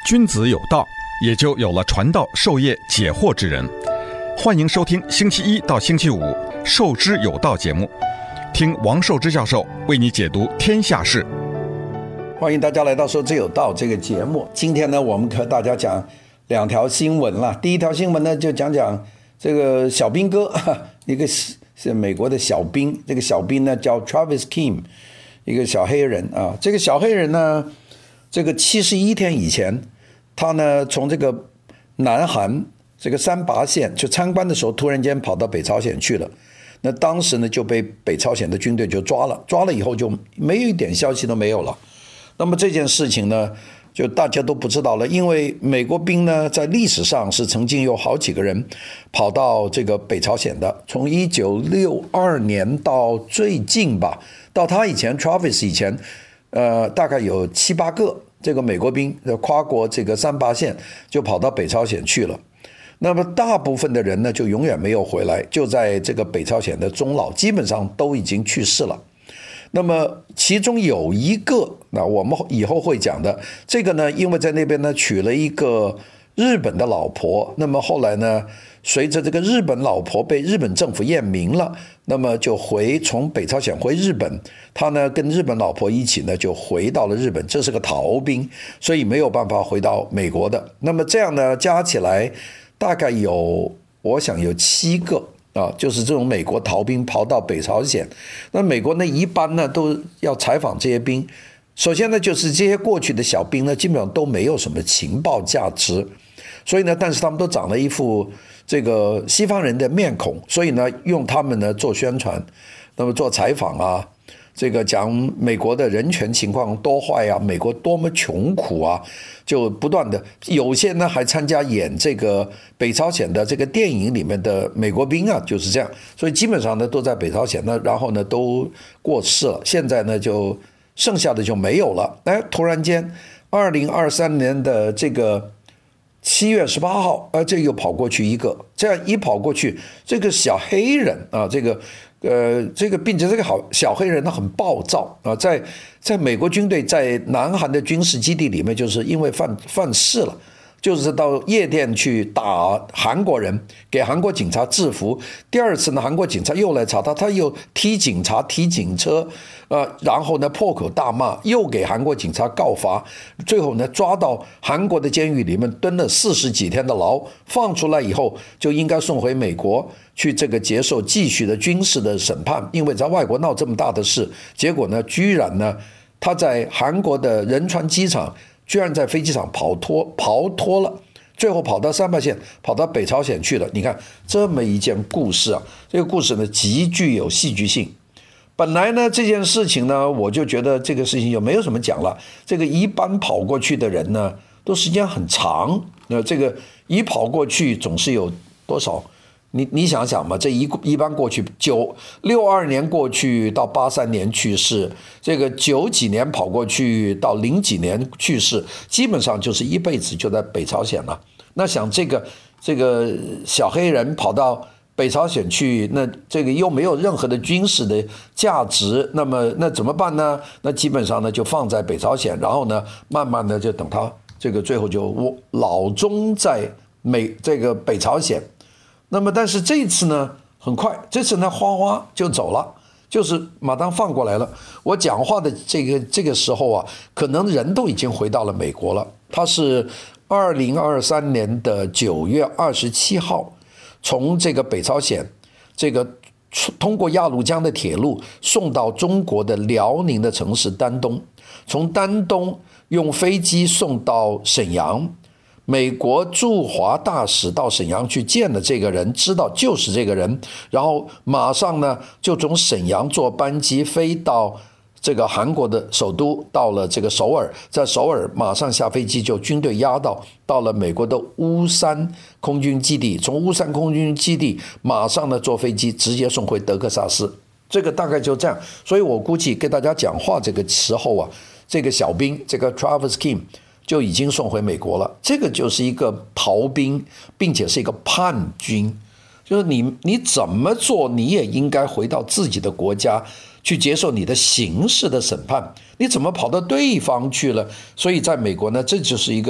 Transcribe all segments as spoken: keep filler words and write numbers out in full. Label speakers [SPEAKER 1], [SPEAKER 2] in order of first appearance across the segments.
[SPEAKER 1] 君子有道，也就有了传道授业解惑之人。欢迎收听星期一到星期五《授之有道》节目，听王寿之教授为你解读天下事。
[SPEAKER 2] 欢迎大家来到《授之有道》这个节目。今天呢，我们和大家讲两条新闻了。第一条新闻呢，就讲讲这个小兵哥，一个是美国的小兵，这个小兵呢叫 Travis Kim， 一个小黑人啊。这个小黑人呢，这个七十一天以前，他呢从这个南韩这个三八线去参观的时候，突然间跑到北朝鲜去了。那当时呢就被北朝鲜的军队就抓了，抓了以后就没有一点消息都没有了。那么这件事情呢，就大家都不知道了，因为美国兵呢在历史上是曾经有好几个人跑到这个北朝鲜的，从一九六二年到最近吧，到他以前 Travis 以前，呃，大概有七八个这个美国兵跨过这个三八线就跑到北朝鲜去了。那么大部分的人呢就永远没有回来，就在这个北朝鲜的终老，基本上都已经去世了。那么其中有一个，那我们以后会讲的，这个呢因为在那边呢娶了一个日本的老婆，那么后来呢随着这个日本老婆被日本政府验明了，那么就回从北朝鲜回日本，他呢跟日本老婆一起呢就回到了日本，这是个逃兵，所以没有办法回到美国的。那么这样呢加起来大概有，我想有七个啊，就是这种美国逃兵跑到北朝鲜。那美国呢一般呢都要采访这些兵，首先呢就是这些过去的小兵呢基本上都没有什么情报价值，所以呢但是他们都长了一副这个西方人的面孔，所以呢用他们呢做宣传，那么做采访啊，这个讲美国的人权情况多坏啊，美国多么穷苦啊，就不断的，有些呢还参加演这个北朝鲜的这个电影里面的美国兵啊，就是这样。所以基本上呢都在北朝鲜呢，然后呢都过世了，现在呢就剩下的就没有了。哎，突然间二零二三年的这个七月十八号，呃，这又跑过去一个，这样一跑过去，这个小黑人啊，这个呃，这个并且这个好小黑人他很暴躁啊，在在美国军队在南韩的军事基地里面，就是因为犯犯事了，就是到夜店去打韩国人，给韩国警察制服。第二次呢，韩国警察又来查他，他又踢警察、踢警车，呃，然后呢破口大骂，又给韩国警察告发，最后呢抓到韩国的监狱里面蹲了四十几天的牢，放出来以后就应该送回美国去这个接受继续的军事的审判，因为在外国闹这么大的事，结果呢居然呢他在韩国的仁川机场居然在飞机场跑脱跑脱了，最后跑到三八线，跑到北朝鲜去了。你看这么一件故事啊，这个故事呢极具有戏剧性。本来呢这件事情呢，我就觉得这个事情就没有什么讲了。这个一般跑过去的人呢，都时间很长，那这个一跑过去总是有多少？你你想想嘛，这一一般过去九六二年过去到八三年去世，这个九几年跑过去到零几年去世，基本上就是一辈子就在北朝鲜了。那想这个这个小黑人跑到北朝鲜去，那这个又没有任何的军事的价值，那么那怎么办呢？那基本上呢就放在北朝鲜，然后呢慢慢的就等他这个最后就老终在美这个北朝鲜。那么但是这次呢很快，这次呢哗哗就走了，就是马上放过来了。我讲话的这个这个时候啊，可能人都已经回到了美国了。他是二零二三年的九月二十七号从这个北朝鲜这个通过鸭绿江的铁路送到中国的辽宁的城市丹东，从丹东用飞机送到沈阳。美国驻华大使到沈阳去见了这个人，知道就是这个人，然后马上呢就从沈阳坐班机飞到这个韩国的首都，到了这个首尔，在首尔马上下飞机就军队押到到了美国的乌山空军基地，从乌山空军基地马上呢坐飞机直接送回德克萨斯。这个大概就这样，所以我估计跟大家讲话这个时候啊，这个小兵这个 Travis Kim就已经送回美国了。这个就是一个逃兵，并且是一个叛军，就是你你怎么做，你也应该回到自己的国家去接受你的刑事的审判，你怎么跑到对方去了？所以在美国呢，这就是一个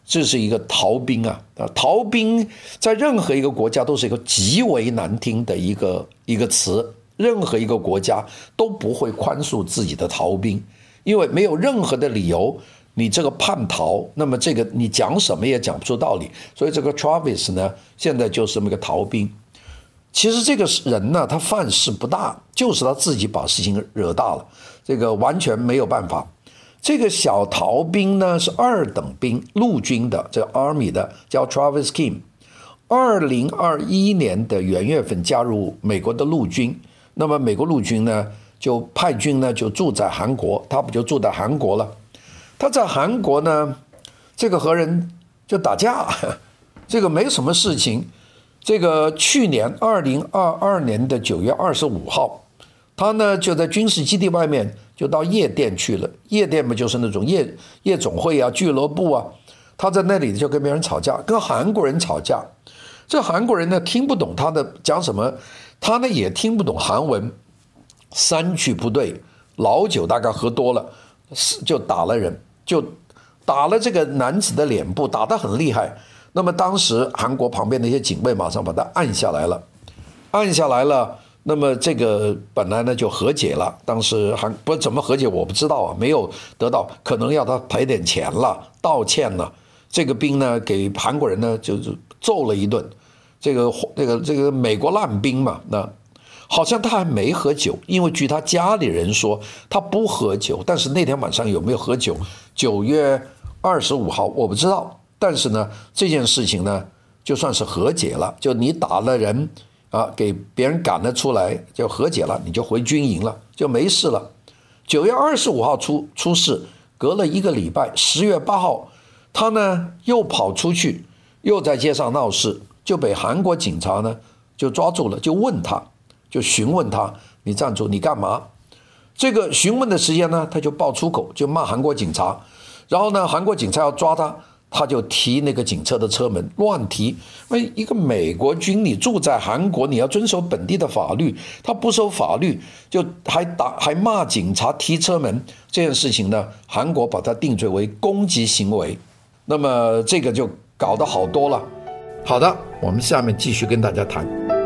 [SPEAKER 2] 这是一个逃兵啊，逃兵在任何一个国家都是一个极为难听的一个一个词，任何一个国家都不会宽恕自己的逃兵，因为没有任何的理由，你这个叛逃，那么这个你讲什么也讲不出道理，所以这个 Travis 呢，现在就是这么一个逃兵。其实这个人呢，他犯事不大，就是他自己把事情惹大了，这个完全没有办法。这个小逃兵呢是二等兵，陆军的，这个 Army 的，叫 Travis Kim。二零二一年的元月份加入美国的陆军，那么美国陆军呢就派军呢就住在韩国，他不就住在韩国了？他在韩国呢，这个和人就打架，这个没什么事情。这个去年二零二二年的九月二十五号，他呢就在军事基地外面就到夜店去了。夜店嘛，就是那种夜夜总会啊、俱乐部啊。他在那里就跟别人吵架，跟韩国人吵架。这韩国人呢听不懂他的讲什么，他呢也听不懂韩文，三句不对，老酒大概喝多了，就打了人，就打了这个男子的脸部，打得很厉害。那么当时韩国旁边的一些警卫马上把他按下来了，按下来了。那么这个本来呢就和解了，当时韩不怎么和解我不知道啊，没有得到，可能要他赔点钱了，道歉了。这个兵呢给韩国人呢就是揍了一顿，这个这个这个美国烂兵嘛，那好像他还没喝酒，因为据他家里人说他不喝酒，但是那天晚上有没有喝酒？九月二十五号我不知道。但是呢，这件事情呢，就算是和解了，就你打了人啊，给别人赶了出来，就和解了，你就回军营了，就没事了。九月二十五号出出事，隔了一个礼拜，十月八号，他呢又跑出去，又在街上闹事，就被韩国警察呢就抓住了，就问他，就询问他，你站住，你干嘛？这个询问的时间呢，他就爆粗口，就骂韩国警察，然后呢，韩国警察要抓他。他就提那个警车的车门乱提，哎，一个美国军，你住在韩国，你要遵守本地的法律，他不守法律，就还打还骂警察提车门，这件事情呢，韩国把它定罪为攻击行为，那么这个就搞得好多了。好的，我们下面继续跟大家谈。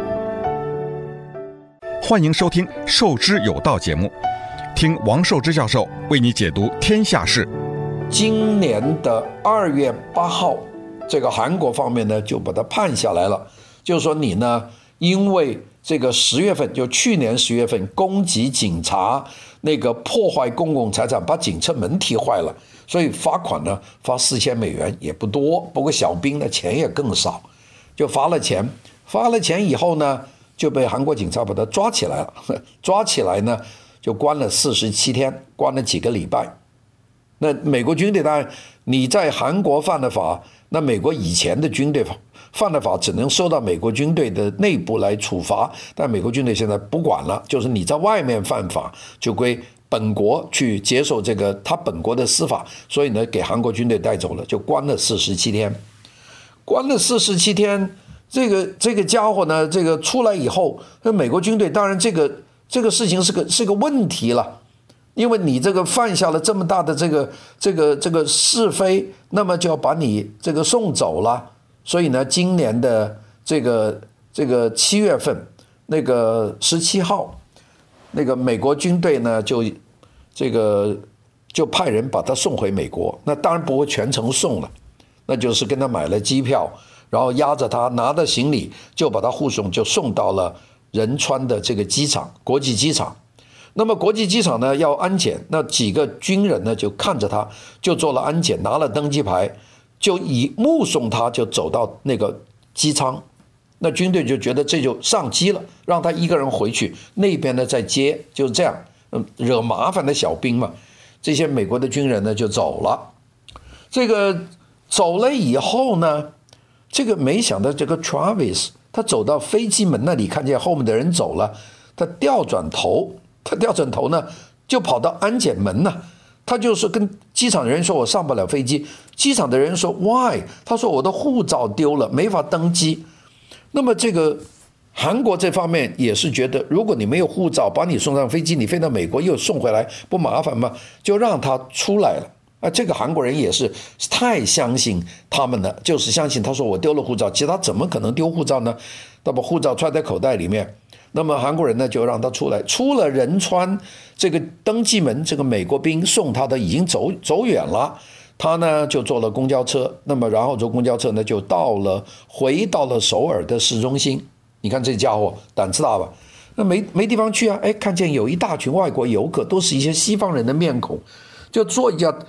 [SPEAKER 1] 欢迎收听《受之有道》节目，听王寿之教授为你解读天下事。
[SPEAKER 2] 今年的二月八号，这个韩国方面呢就把他判下来了，就是说你呢，因为这个十月份，就去年十月份攻击警察，那个破坏公共财产，把警车门踢坏了，所以罚款呢罚四千美元，也不多，不过小兵的钱也更少，就罚了钱，罚了钱以后呢，就被韩国警察把他抓起来了，抓起来呢就关了四十七天，关了几个礼拜。那美国军队当然，你在韩国犯了法，那美国以前的军队犯了法，只能受到美国军队的内部来处罚，但美国军队现在不管了，就是你在外面犯法，就归本国去接受这个他本国的司法，所以呢，给韩国军队带走了，就关了四十七天，关了四十七天，这个这个家伙呢，这个出来以后，那美国军队当然这个这个事情是个是个问题了。因为你这个犯下了这么大的这个这个这个是非，那么就要把你这个送走了。所以呢，今年的这个这个七月份，那个十七号，那个美国军队呢就这个就派人把他送回美国。那当然不会全程送了，那就是跟他买了机票，然后押着他拿着行李，就把他护送，就送到了仁川的这个机场，国际机场。那么国际机场呢要安检，那几个军人呢就看着他，就做了安检，拿了登机牌，就以目送他就走到那个机舱。那军队就觉得这就上机了，让他一个人回去，那边呢再接，就这样，嗯，惹麻烦的小兵嘛。这些美国的军人呢就走了。这个走了以后呢，这个没想到这个 Travis 他走到飞机门那里，看见后面的人走了，他调转头。他调转头呢，就跑到安检门呢，他就是跟机场的人说：“我上不了飞机。”机场的人说 ：“Why？” 他说：“我的护照丢了，没法登机。”那么这个韩国这方面也是觉得，如果你没有护照，把你送上飞机，你飞到美国又送回来，不麻烦吗？就让他出来了。 啊，这个韩国人也是太相信他们了，就是相信他说我丢了护照，其实他怎么可能丢护照呢？他把护照揣在口袋里面，那么韩国人呢就让他出来，出了仁川这个登记门，这个美国兵送他的已经走走远了，他呢就坐了公交车，那么然后坐公交车呢就到了回到了首尔的市中心。你看这家伙胆子大吧？那没没地方去啊，哎，看见有一大群外国游客，都是一些西方人的面孔，就坐一架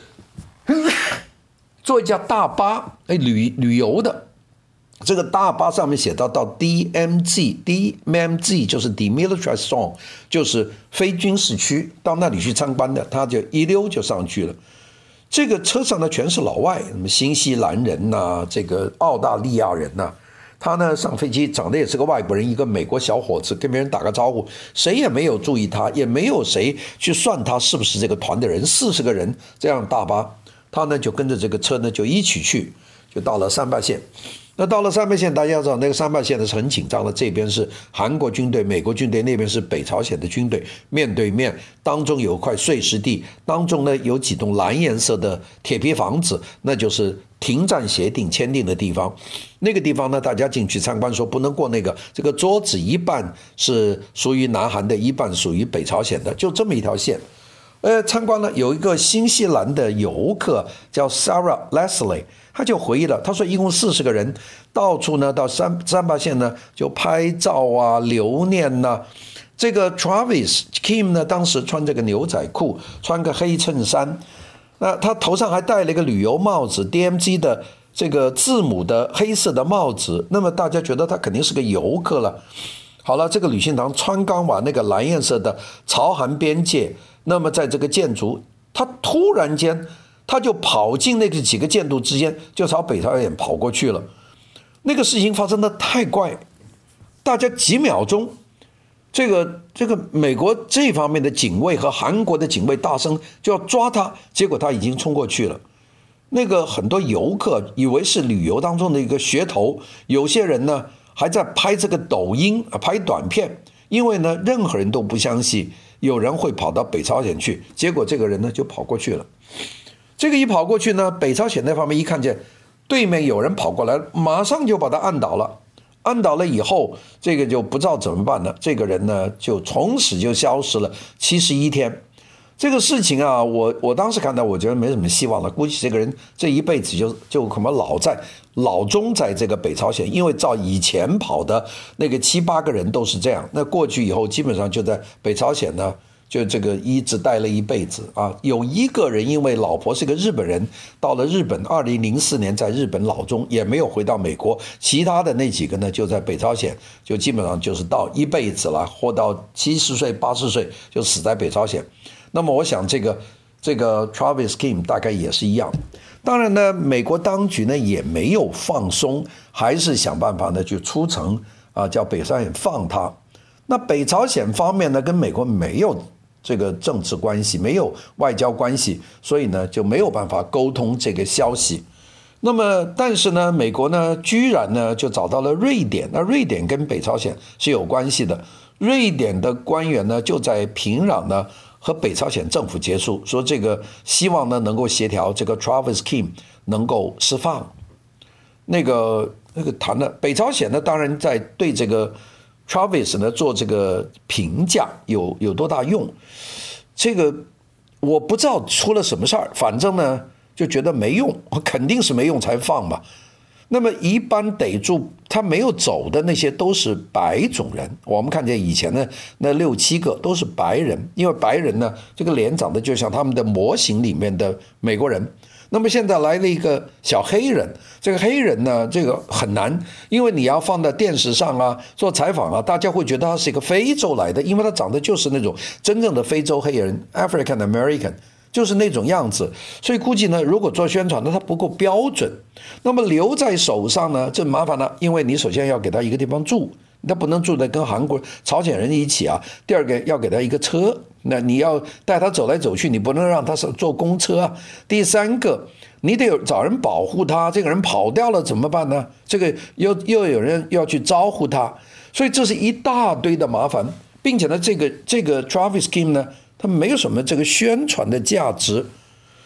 [SPEAKER 2] 坐一架大巴，哎，旅旅游的。这个大巴上面写到到 D M Z，D M Z 就是 Demilitarized Zone， 就是非军事区，到那里去参观的，他就一溜就上去了。这个车上呢全是老外，什么新西兰人呐、啊，这个澳大利亚人呐、啊。他呢上飞机长得也是个外国人，一个美国小伙子，跟别人打个招呼，谁也没有注意他，也没有谁去算他是不是这个团的人，四十个人这样大巴，他呢就跟着这个车呢就一起去，就到了三八线。那到了三八线，大家要知道那个三八线呢是很紧张的，这边是韩国军队、美国军队，那边是北朝鲜的军队，面对面，当中有块碎石地，当中呢有几栋蓝颜色的铁皮房子，那就是停战协定签订的地方。那个地方呢，大家进去参观说不能过那个，这个桌子一半是属于南韩的，一半属于北朝鲜的，就这么一条线。呃，参观了有一个新西兰的游客叫 Sarah Leslie， 他就回忆了，他说一共四十个人，到处呢到三三八线呢就拍照啊、留念呐、啊。这个 Travis Kim 呢，当时穿这个牛仔裤，穿个黑衬衫，那他头上还戴了一个旅游帽子 ，D M Z 的这个字母的黑色的帽子，那么大家觉得他肯定是个游客了。好了，这个旅行团穿刚完那个蓝颜色的朝韩边界，那么在这个建筑，他突然间他就跑进那个几个建筑之间，就朝北朝鲜跑过去了。那个事情发生的太快，大家几秒钟，这个这个美国这方面的警卫和韩国的警卫大声就要抓他，结果他已经冲过去了。那个很多游客以为是旅游当中的一个噱头，有些人呢还在拍这个抖音拍短片，因为呢任何人都不相信有人会跑到北朝鲜去，结果这个人呢就跑过去了。这个一跑过去呢，北朝鲜那方面一看见对面有人跑过来，马上就把他按倒了。按倒了以后，这个就不知道怎么办了，这个人呢就从此就消失了七十一天。这个事情啊，我我当时看到，我觉得没什么希望了，估计这个人这一辈子就就可能老在老终在这个北朝鲜，因为照以前跑的那个七八个人都是这样，那过去以后基本上就在北朝鲜呢，就这个一直待了一辈子啊。有一个人因为老婆是个日本人，到了日本，二零零四年在日本老终，也没有回到美国，其他的那几个呢就在北朝鲜，就基本上就是到一辈子了，活到七十岁八十岁就死在北朝鲜。那么我想这个这个 Travis Kim 大概也是一样。当然呢，美国当局呢也没有放松，还是想办法呢去出城啊，叫北朝鲜放他。那北朝鲜方面呢跟美国没有这个政治关系，没有外交关系，所以呢就没有办法沟通这个消息。那么但是呢美国呢居然呢就找到了瑞典，那瑞典跟北朝鲜是有关系的，瑞典的官员呢就在平壤呢和北朝鲜政府结束，说这个希望呢能够协调这个 Travis Kim 能够释放。那个那个谈了北朝鲜呢，当然在对这个 Travis 呢做这个评价有有多大用？这个我不知道出了什么事儿，反正呢就觉得没用，肯定是没用才放吧。那么一般逮住他没有走的那些都是白种人，我们看见以前的那六七个都是白人，因为白人呢这个脸长得就像他们的模型里面的美国人。那么现在来了一个小黑人，这个黑人呢这个很难，因为你要放在电视上啊做采访啊，大家会觉得他是一个非洲来的，因为他长得就是那种真正的非洲黑人 African American，就是那种样子，所以估计呢，如果做宣传呢，它不够标准。那么留在手上呢，这麻烦了，因为你首先要给他一个地方住，他不能住在跟韩国、朝鲜人一起啊。第二个要给他一个车，那你要带他走来走去，你不能让他坐公车啊。第三个，你得有找人保护他，这个人跑掉了怎么办呢？这个又又有人要去招呼他，所以这是一大堆的麻烦，并且呢，这个这个 Travis Kim 呢。他没有什么这个宣传的价值，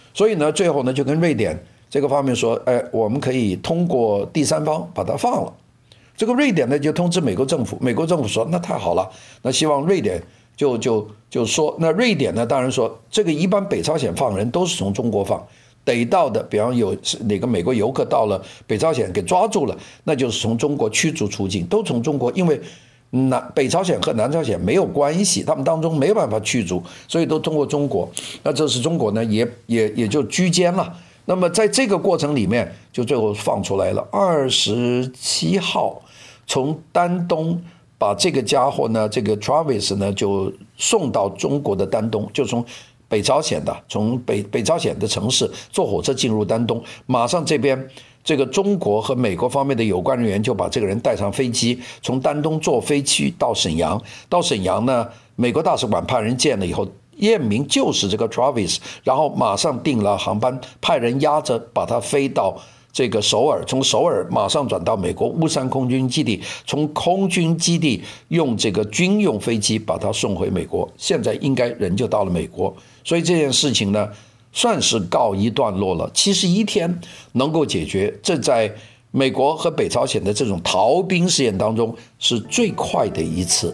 [SPEAKER 2] 所以呢，最后呢就跟瑞典这个方面说，哎，我们可以通过第三方把它放了。这个瑞典呢就通知美国政府，美国政府说那太好了，那希望瑞典就就就说，那瑞典呢当然说这个一般北朝鲜放人都是从中国放，逮到的，比方有哪个美国游客到了北朝鲜给抓住了，那就是从中国驱逐出境，都从中国，因为南北朝鲜和南朝鲜没有关系，他们当中没有办法驱逐，所以都通过中国。那这是中国呢也也也就居间了。那么在这个过程里面，就最后放出来了二十七号。从丹东把这个家伙呢，这个 Travis 呢，就送到中国的丹东，就从北朝鲜的，从北北朝鲜的城市坐火车进入丹东，马上这边这个中国和美国方面的有关人员就把这个人带上飞机，从丹东坐飞机到沈阳，到沈阳呢，美国大使馆派人见了以后，验明就是这个 Travis， 然后马上订了航班，派人押着把他飞到这个首尔，从首尔马上转到美国乌山空军基地，从空军基地用这个军用飞机把他送回美国，现在应该人就到了美国，所以这件事情呢算是告一段落了。七十一天能够解决，这在美国和北朝鲜的这种逃兵试验当中是最快的一次。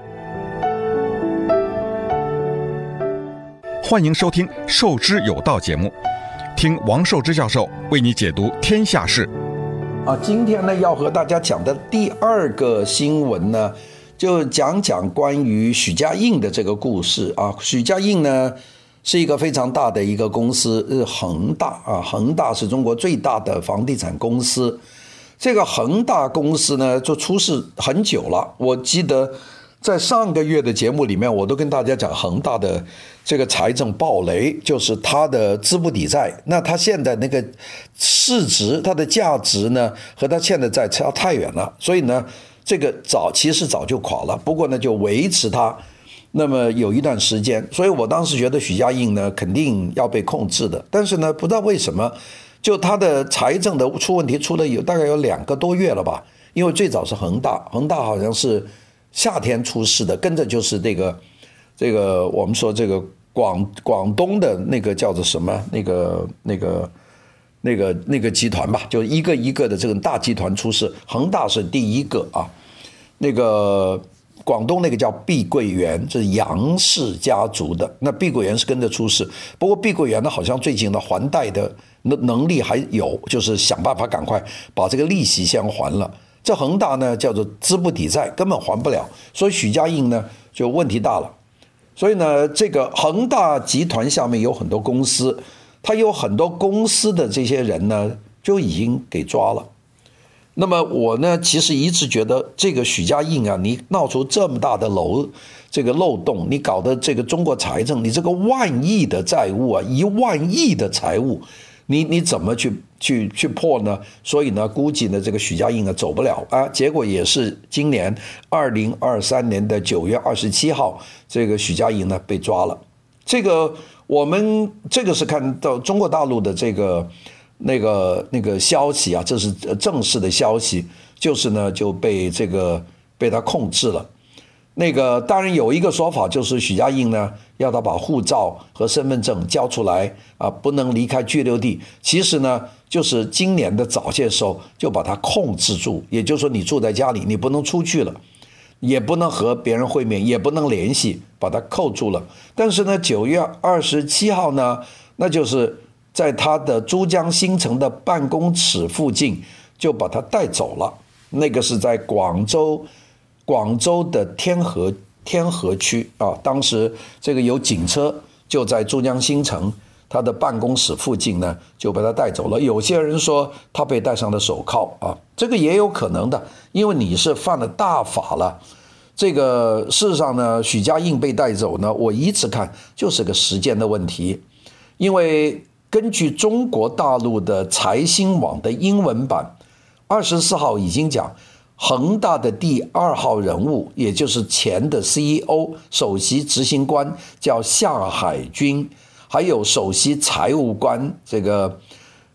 [SPEAKER 1] 欢迎收听《受之有道》节目，听王寿之教授为你解读天下事。
[SPEAKER 2] 啊，今天呢要和大家讲的第二个新闻呢，就讲讲关于许家印的这个故事啊。许家印呢是一个非常大的一个公司，是恒大啊，恒大是中国最大的房地产公司。这个恒大公司呢就出事很久了，我记得在上个月的节目里面，我都跟大家讲恒大的这个财政暴雷，就是它的资不抵债。那它现在那个市值，它的价值呢，和它欠的债差太远了，所以呢，这个早其实早就垮了。不过呢，就维持它，那么有一段时间。所以我当时觉得许家印呢，肯定要被控制的。但是呢，不知道为什么，就它的财政的出问题，出了有大概有两个多月了吧。因为最早是恒大，恒大好像是夏天出事的，跟着就是这个这个我们说这个广广东的那个叫做什么那个那个那个那个集团吧，就一个一个的这个大集团出事，恒大是第一个啊。那个广东那个叫碧桂园，这是杨氏家族的，那碧桂园是跟着出事。不过碧桂园呢，好像最近的还贷的能力还有，就是想办法赶快把这个利息先还了。这恒大呢叫做资不抵债，根本还不了，所以许家印呢就问题大了。所以呢，这个恒大集团下面有很多公司，他有很多公司的这些人呢就已经给抓了。那么我呢其实一直觉得这个许家印啊，你闹出这么大的漏这个漏洞，你搞的这个中国财政，你这个万亿的债务啊，一万亿的财务，你你怎么去去去破呢？所以呢，估计呢这个许家印呢走不了啊。结果也是今年二零二三年的九月二十七号，这个许家印呢被抓了。这个我们这个是看到中国大陆的这个那个那个消息啊，这是正式的消息，就是呢就被这个被他控制了。那个当然有一个说法，就是许家印呢要他把护照和身份证交出来啊，不能离开居留地。其实呢，就是今年的早些时候就把他控制住，也就是说你住在家里，你不能出去了，也不能和别人会面，也不能联系，把他扣住了。但是呢，九月二十七号呢，那就是在他的珠江新城的办公室附近就把他带走了。那个是在广州。广州的天河天河区啊，当时这个有警车就在珠江新城他的办公室附近呢，就把他带走了。有些人说他被戴上了手铐啊，这个也有可能的，因为你是犯了大法了。这个事实上呢，许家印被带走呢，我一直看就是个时间的问题，因为根据中国大陆的财新网的英文版，二十四号已经讲。恒大的第二号人物，也就是前的 C E O 首席执行官叫夏海军，还有首席财务官这个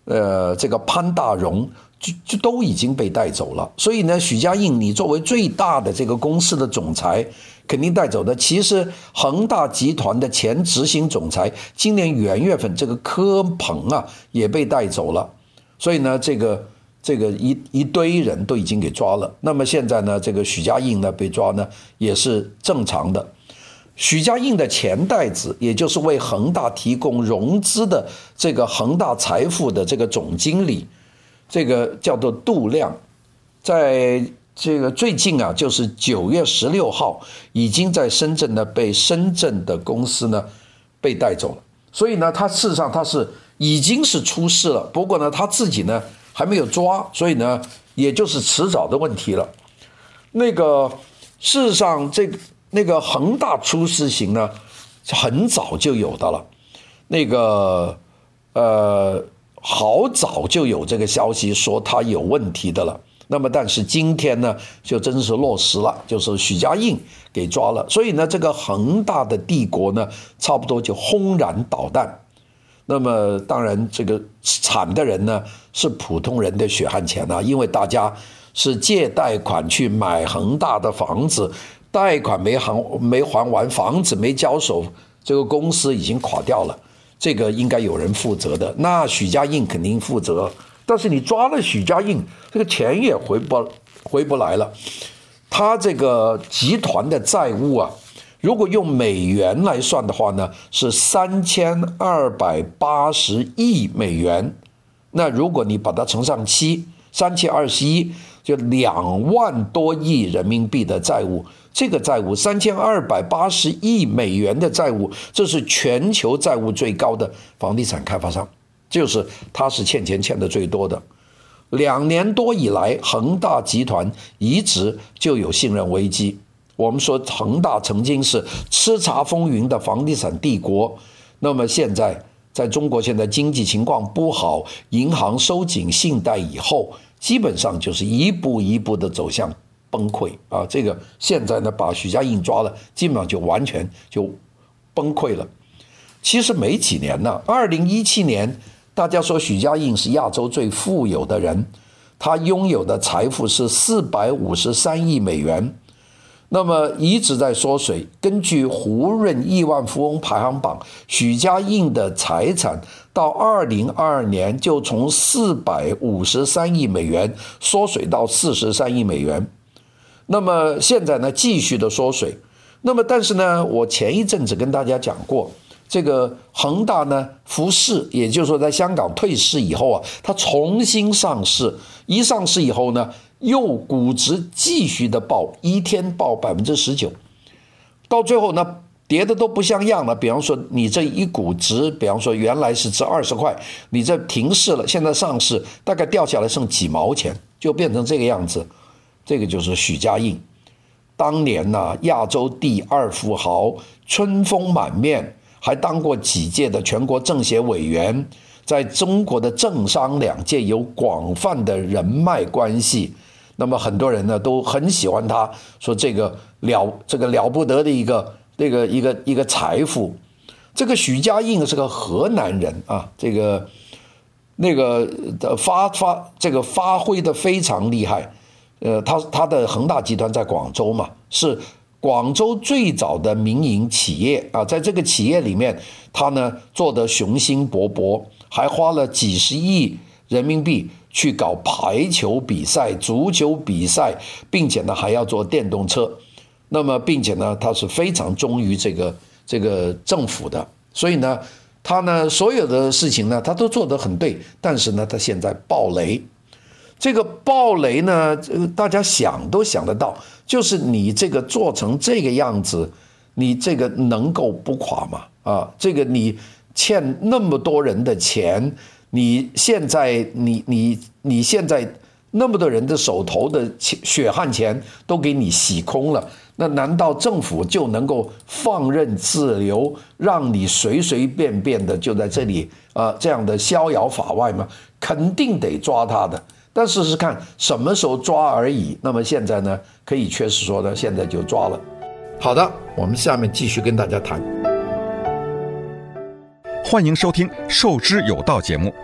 [SPEAKER 2] 呃这个潘大荣就就都已经被带走了。所以呢，许家印你作为最大的这个公司的总裁，肯定带走的。其实恒大集团的前执行总裁今年元月份这个柯鹏啊也被带走了。所以呢，这个这个一一堆人都已经给抓了。那么现在呢，这个许家印呢被抓呢也是正常的。许家印的钱袋子，也就是为恒大提供融资的这个恒大财富的这个总经理，这个叫做杜亮，在这个最近啊，就是九月十六号，已经在深圳呢被深圳的公司呢被带走了。所以呢，他事实上他是已经是出事了，不过呢他自己呢还没有抓，所以呢也就是迟早的问题了。那个事实上这个。那个恒大出事情呢，很早就有的了。那个呃，好早就有这个消息说它有问题的了。那么，但是今天呢，就真是落实了，就是许家印给抓了。所以呢，这个恒大的帝国呢，差不多就轰然倒弹。那么，当然，这个惨的人呢，是普通人的血汗钱啊，因为大家是借贷款去买恒大的房子。贷款没还没还完，房子没交手，这个公司已经垮掉了，这个应该有人负责的。那许家印肯定负责，但是你抓了许家印，这个钱也回不回不来了。他这个集团的债务啊，如果用美元来算的话呢，是三千二百八十亿美元。那如果你把它乘上七，三千二十一，就两万多亿人民币的债务。这个债务三千二百八十亿美元的债务，这是全球债务最高的房地产开发商，就是他是欠钱欠的最多的。两年多以来，恒大集团一直就有信任危机。我们说恒大曾经是叱咤风云的房地产帝国，那么现在在中国现在经济情况不好，银行收紧信贷以后，基本上就是一步一步的走向崩溃啊！这个现在呢，把许家印抓了，基本上就完全就崩溃了。其实没几年呢，二零一七年，大家说许家印是亚洲最富有的人，他拥有的财富是四百五十三亿美元。那么一直在缩水。根据胡润亿万富翁排行榜，许家印的财产到二零二二年就从四百五十三亿美元缩水到四十三亿美元。那么现在呢，继续的缩水。那么但是呢，我前一阵子跟大家讲过，这个恒大呢复市，也就是说在香港退市以后啊，它重新上市，一上市以后呢，又股值继续的爆，一天爆百分之十九，到最后呢，跌的都不像样了。比方说，你这一股值，比方说原来是值二十块，你这停市了，现在上市大概掉下来剩几毛钱，就变成这个样子。这个就是许家印，当年呢、啊、亚洲第二富豪，春风满面，还当过几届的全国政协委员，在中国的政商两界有广泛的人脉关系。那么很多人呢都很喜欢他，说这个了这个了不得的一个这个一个一个财富。这个许家印是个河南人啊，这个那个发发这个发挥的非常厉害。呃，他他的恒大集团在广州嘛，是广州最早的民营企业啊，在这个企业里面，他呢做得雄心勃勃，还花了几十亿人民币去搞排球比赛、足球比赛，并且呢还要做电动车。那么，并且呢，他是非常忠于这个这个政府的，所以呢，他呢所有的事情呢，他都做得很对。但是呢，他现在爆雷。这个爆雷呢，大家想都想得到，就是你这个做成这个样子，你这个能够不垮吗？啊，这个你欠那么多人的钱，你现在你你你现在那么多人的手头的血汗钱都给你洗空了，那难道政府就能够放任自流，让你随随便便的就在这里啊、呃、这样的逍遥法外吗？肯定得抓他的。但试试看什么时候抓而已。那么现在呢，可以确实说呢，现在就抓了。好的，我们下面继续跟大家谈。
[SPEAKER 1] 欢迎收听《受之有道》节目，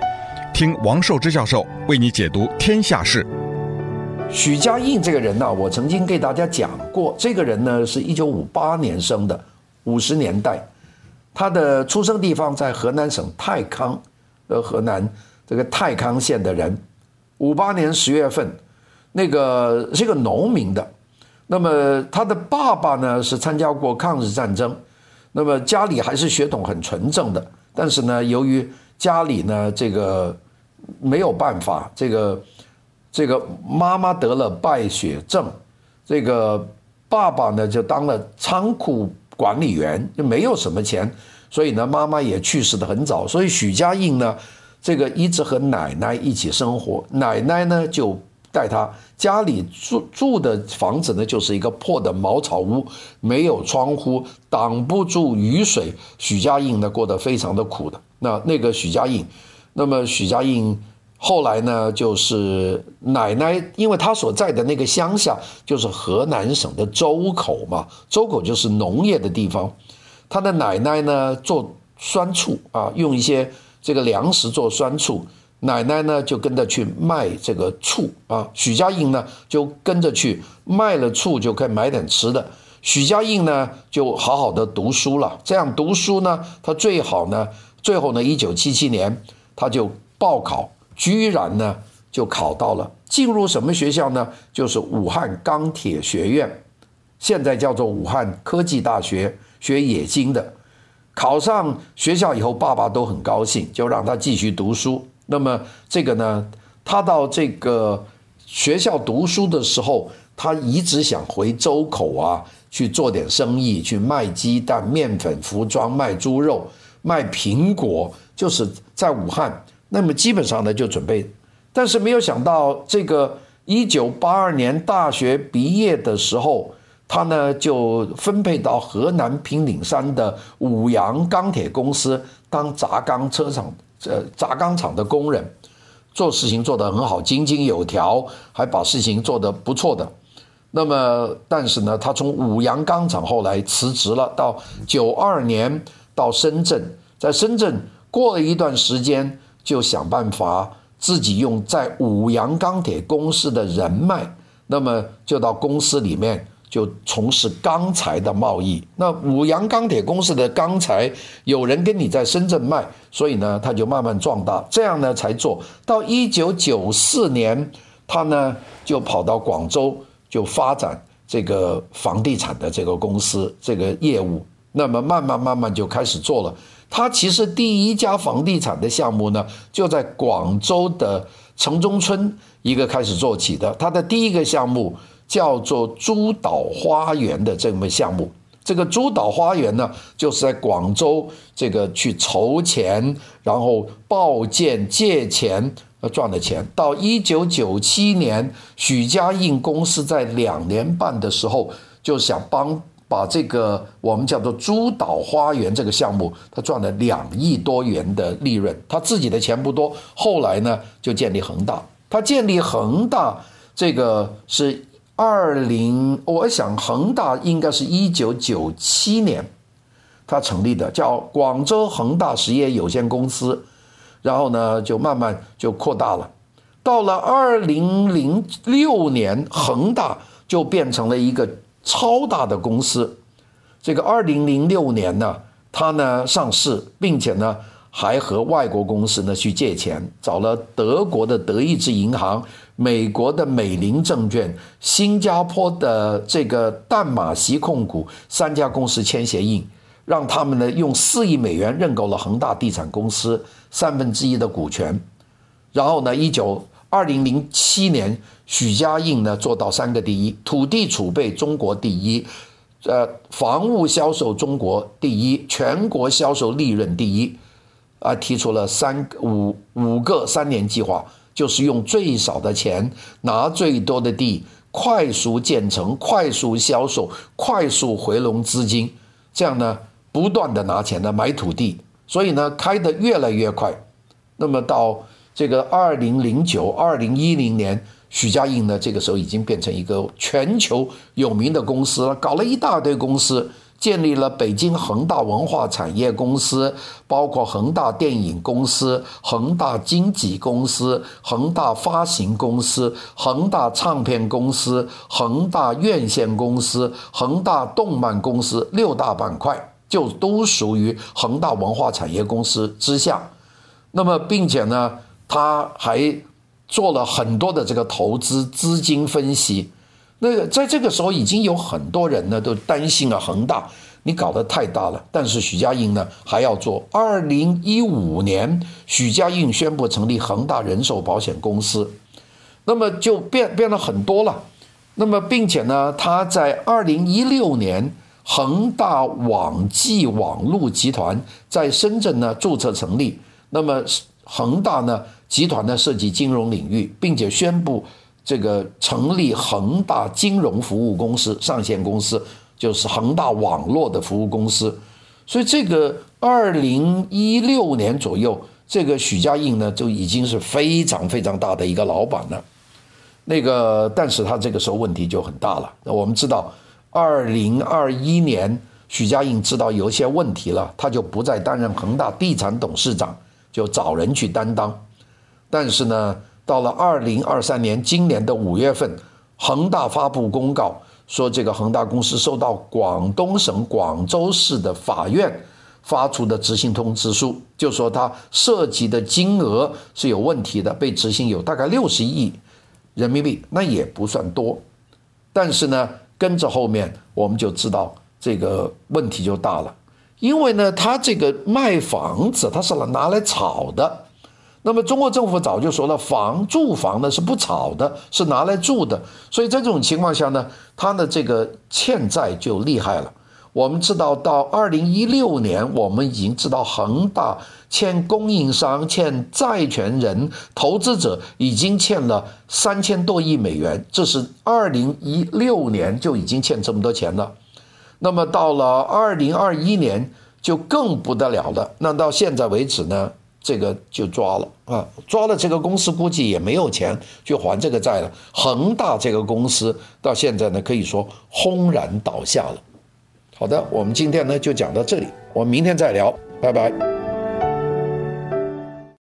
[SPEAKER 1] 听王寿之教授为你解读天下事。
[SPEAKER 2] 许家印这个人呢、啊，我曾经给大家讲过，这个人呢是一九五八年生的，五十年代，他的出生地方在河南省太康，呃，河南这个太康县的人。五八年十月份，那个是个农民的，那么他的爸爸呢是参加过抗日战争，那么家里还是血统很纯正的，但是呢，由于家里呢这个没有办法，这个这个妈妈得了败血症，这个爸爸呢就当了仓库管理员，就没有什么钱，所以呢妈妈也去世得很早，所以许家印呢这个一直和奶奶一起生活，奶奶呢就带他，家里住住的房子呢就是一个破的茅草屋，没有窗户，挡不住雨水，许家印呢过得非常的苦的。那那个许家印，那么许家印后来呢就是奶奶，因为他所在的那个乡下就是河南省的周口嘛，周口就是农业的地方，他的奶奶呢做酸醋啊，用一些这个粮食做酸醋，奶奶呢就跟着去卖这个醋啊，许家印呢就跟着去卖了醋，就可以买点吃的。许家印呢就好好的读书了，这样读书呢，他最好呢，最后呢，一九七七年他就报考，居然呢就考到了，进入什么学校呢？就是武汉钢铁学院，现在叫做武汉科技大学，学冶金的。考上学校以后，爸爸都很高兴，就让他继续读书。那么这个呢，他到这个学校读书的时候，他一直想回周口啊去做点生意，去卖鸡蛋、面粉、服装、卖猪肉、卖苹果，就是在武汉。那么基本上呢就准备，但是没有想到这个一九八二年大学毕业的时候，他呢就分配到河南平顶山的五羊钢铁公司当轧钢车厂呃轧钢厂的工人，做事情做得很好，井井有条，还把事情做得不错的。那么但是呢，他从五羊钢厂后来辞职了，到九二年到深圳，在深圳过了一段时间，就想办法自己用在五羊钢铁公司的人脉，那么就到公司里面就从事钢材的贸易。那五羊钢铁公司的钢材有人跟你在深圳卖，所以呢他就慢慢壮大，这样呢才做到一九九四年，他呢就跑到广州，就发展这个房地产的这个公司这个业务，那么慢慢慢慢就开始做了。他其实第一家房地产的项目呢，就在广州的城中村一个开始做起的。他的第一个项目叫做珠岛花园的这么项目，这个珠岛花园呢，就是在广州这个去筹钱，然后报建借钱赚了钱。到一九九七年，许家印公司在两年半的时候就想帮把这个我们叫做珠岛花园这个项目，他赚了两亿多元的利润，他自己的钱不多。后来呢，就建立恒大。他建立恒大这个是二零，我想恒大应该是一九九七年他成立的，叫广州恒大实业有限公司。然后呢，就慢慢就扩大了。到了二零零六年，恒大就变成了一个超大的公司。这个二零零六年呢，它呢上市，并且呢还和外国公司呢去借钱，找了德国的德意志银行、美国的美林证券、新加坡的这个淡马锡控股三家公司签协议，让他们呢用四亿美元认购了恒大地产公司三分之一的股权。然后呢，一九二零零七年，许家印呢做到三个第一：土地储备中国第一，呃，房屋销售中国第一，全国销售利润第一，啊，提出了三五五个三年计划，就是用最少的钱拿最多的地，快速建成，快速销售，快速回笼资金，这样呢，不断的拿钱呢买土地，所以呢，开得越来越快。那么到这个二零零九、二零一零年，许家印呢，这个时候已经变成一个全球有名的公司了，搞了一大堆公司， 建立了北京恒大文化产业公司，包括恒大电影公司、恒大经纪公司、恒大发行公司、恒大唱片公司、恒大院线公司、恒大动漫公司六大板块，就都属于恒大文化产业公司之下。那么并且呢，他还做了很多的这个投资资金分析。那个在这个时候已经有很多人呢都担心啊，恒大你搞得太大了。但是许家印呢还要做。二零一五年，许家印宣布成立恒大人寿保险公司，那么就变变了很多了。那么并且呢，他在二零一六年，恒大网际网络集团在深圳呢注册成立。那么恒大呢集团呢涉及金融领域，并且宣布这个成立恒大金融服务公司上线公司，就是恒大网络的服务公司。所以这个二零一六年左右，这个许家印呢就已经是非常非常大的一个老板了。那个但是他这个时候问题就很大了。我们知道二零二一年许家印知道有一些问题了，他就不再担任恒大地产董事长，就找人去担当。但是呢到了二零二三年今年的五月份，恒大发布公告说，这个恒大公司收到广东省广州市的法院发出的执行通知书，就说它涉及的金额是有问题的，被执行有大概六十亿人民币，那也不算多。但是呢跟着后面我们就知道这个问题就大了，因为呢他这个卖房子他是拿来炒的。那么中国政府早就说了，房住房呢是不炒的，是拿来住的。所以在这种情况下呢，他的这个欠债就厉害了。我们知道到二零一六年，我们已经知道恒大欠供应商、欠债权人、投资者已经欠了三千多亿美元，这是二零一六年就已经欠这么多钱了。那么到了二零二一年就更不得了了。那到现在为止呢，这个就抓了啊，抓了这个公司估计也没有钱去还这个债了。恒大这个公司到现在呢，可以说轰然倒下了。好的，我们今天呢就讲到这里，我们明天再聊，拜拜。